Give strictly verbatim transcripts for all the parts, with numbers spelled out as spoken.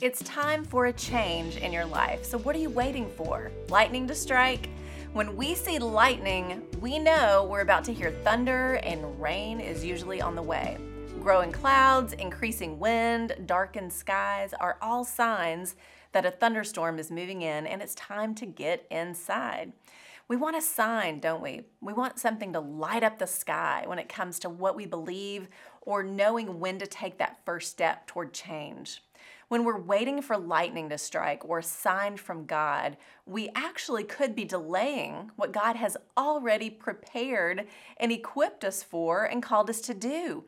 It's time for a change in your life. So what are you waiting for? Lightning to strike? When we see lightning, we know we're about to hear thunder, and rain is usually on the way. Growing clouds, increasing wind, darkened skies are all signs that a thunderstorm is moving in and it's time to get inside. We want a sign, don't we? We want something to light up the sky when it comes to what we believe or knowing when to take that first step toward change. When we're waiting for lightning to strike or a sign from God, we actually could be delaying what God has already prepared and equipped us for and called us to do.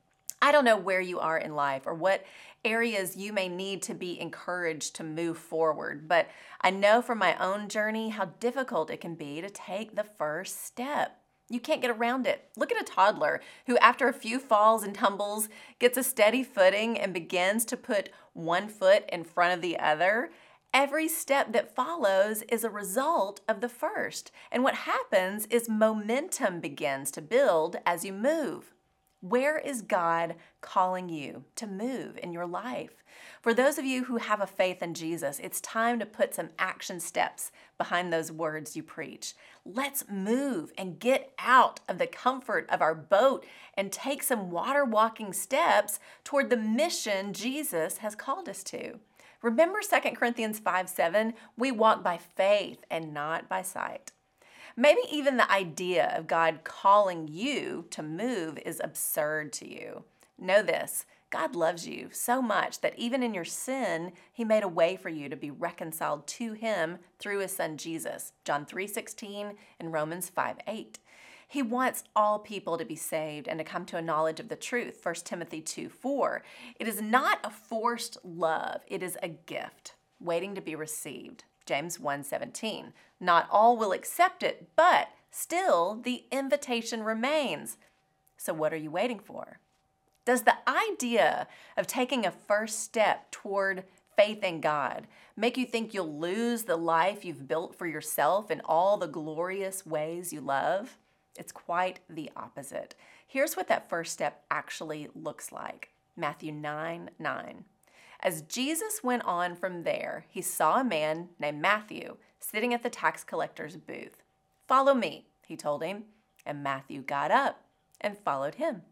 I don't know where you are in life or what areas you may need to be encouraged to move forward, but I know from my own journey how difficult it can be to take the first step. You can't get around it. Look at a toddler who, after a few falls and tumbles, gets a steady footing and begins to put one foot in front of the other. Every step that follows is a result of the first. And what happens is momentum begins to build as you move. Where is God calling you to move in your life? For those of you who have a faith in Jesus, it's time to put some action steps behind those words you preach. Let's move and get out of the comfort of our boat and take some water walking steps toward the mission Jesus has called us to. Remember Second Corinthians five seven, we walk by faith and not by sight. Maybe even the idea of God calling you to move is absurd to you. Know this, God loves you so much that even in your sin, He made a way for you to be reconciled to Him through His Son Jesus, John three sixteen and Romans five eight. He wants all people to be saved and to come to a knowledge of the truth, First Timothy two four. It is not a forced love, it is a gift waiting to be received. James one seventeen. Not all will accept it, but still the invitation remains. So what are you waiting for? Does the idea of taking a first step toward faith in God make you think you'll lose the life you've built for yourself in all the glorious ways you love? It's quite the opposite. Here's what that first step actually looks like. Matthew nine nine. As Jesus went on from there, he saw a man named Matthew sitting at the tax collector's booth. "Follow me," he told him, and Matthew got up and followed him.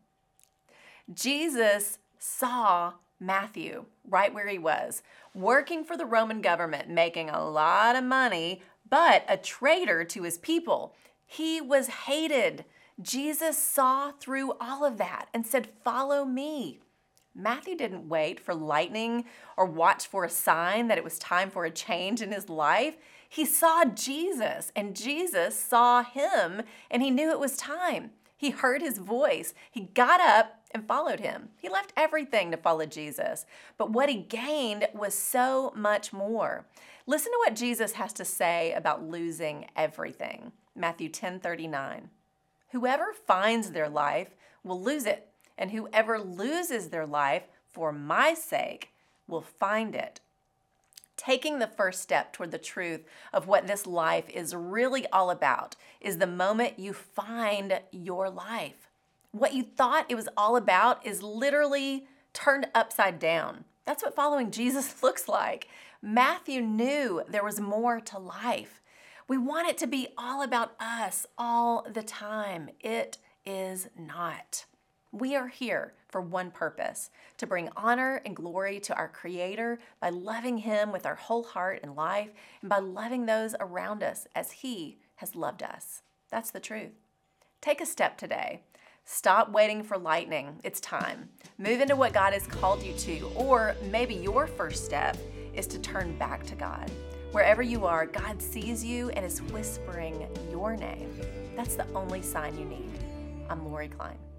Jesus saw Matthew right where he was, working for the Roman government, making a lot of money, but a traitor to his people. He was hated. Jesus saw through all of that and said, "Follow me." Matthew didn't wait for lightning or watch for a sign that it was time for a change in his life. He saw Jesus, and Jesus saw him, and he knew it was time. He heard his voice. He got up and followed him. He left everything to follow Jesus, but what he gained was so much more. Listen to what Jesus has to say about losing everything. Matthew ten thirty-nine. "Whoever finds their life will lose it, and whoever loses their life for my sake will find it." Taking the first step toward the truth of what this life is really all about is the moment you find your life. What you thought it was all about is literally turned upside down. That's what following Jesus looks like. Matthew knew there was more to life. We want it to be all about us all the time. It is not. We are here for one purpose, to bring honor and glory to our Creator by loving Him with our whole heart and life, and by loving those around us as He has loved us. That's the truth. Take a step today. Stop waiting for lightning. It's time. Move into what God has called you to, or maybe your first step is to turn back to God. Wherever you are, God sees you and is whispering your name. That's the only sign you need. I'm Lori Klein.